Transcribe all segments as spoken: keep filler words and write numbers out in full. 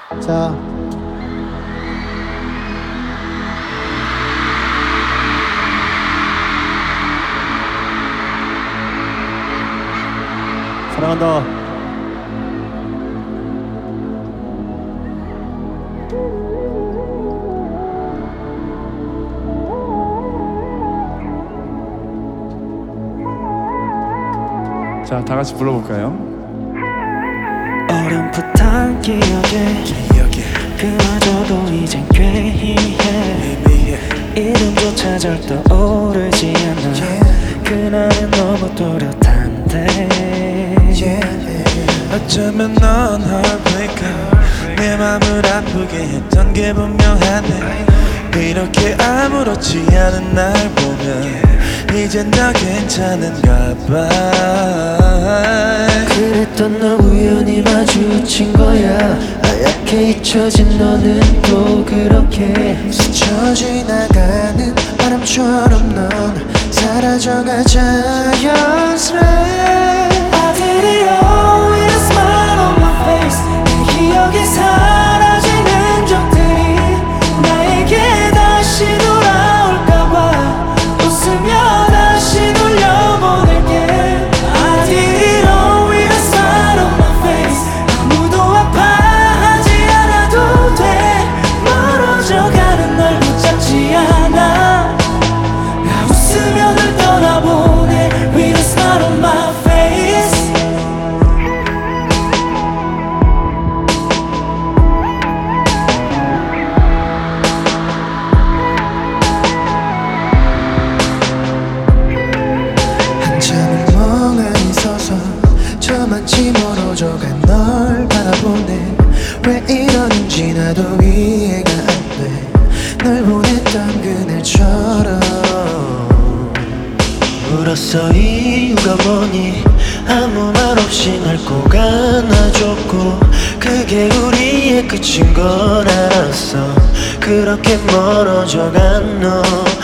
자, 사랑한다. 자, 다 같이 불러볼까요? 어렴풋한 기억에 그마저도 이젠 꽤 희해 이름조차 잘 떠오르지 않아 그날은 너무 또렷한데 어쩌면 넌 heartbreaker 내 맘을 아프게 했던 게 분명한데 이렇게 아무렇지 않은 날 보면 이젠 다 괜찮은가 봐. 그랬던 너 우연히 마주친 거야 하얗게 잊혀진 너는 또 그렇게 스쳐 지나가는 바람처럼 넌 사라져가 자연스레 I did it all with a smile on my face 내 기억이 사라지는 적들이 나에게 다시 돌아올까봐 웃으며 다시 돌려보낼게 I did it all with a smile on my face 아무도 아파하지 않아도 돼 멀어져가는 널 붙잡지 않아 나 웃으며 널 떠나보내 with a smile on my face 한참을 멍하니 서서 저만치 멀어져간 널 바라보네 왜 이러는지 나도 이해가 안 돼 널 보냈던 그날처럼 울었어 이유가 뭐니 아무 말 없이 날 꼭 안아줬고 그게 우리의 끝인 걸 알았어 그렇게 멀어져간 너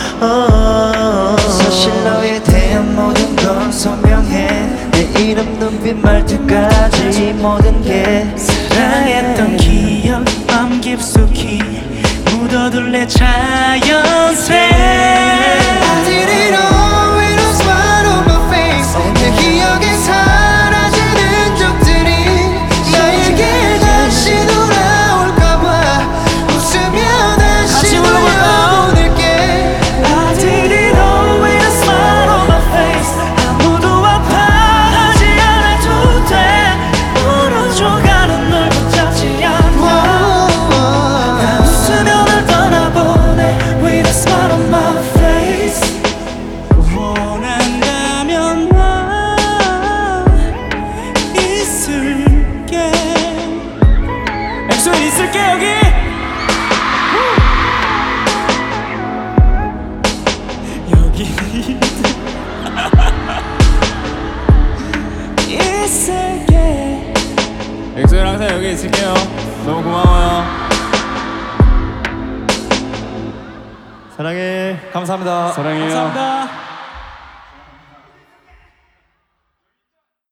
사실 너에 대한 모든 건 선명해 내 이름 눈빛 말투까지 모든 게 사랑했던 기억 마음 깊숙이 묻어둘래 자연스레 I did it all with a smile on my face 내 기억에 사라지는 적들이 나에게 다시 돌아올까봐 웃으며 다시 돌려보낼게 I did it all with a smile on my face 아무도 아파하지 않아도 돼 멀어져가는 널 붙잡지 않아 나 웃으며 널 떠나보내 with a smile on my face 원한다면 나 있을게 엑소엔 있을게 여기 여기 있을게 엑소엘 항상 여기 있을게요. 너무 고마워요. 사랑해. 감사합니다. 사랑해요. 감사합니다.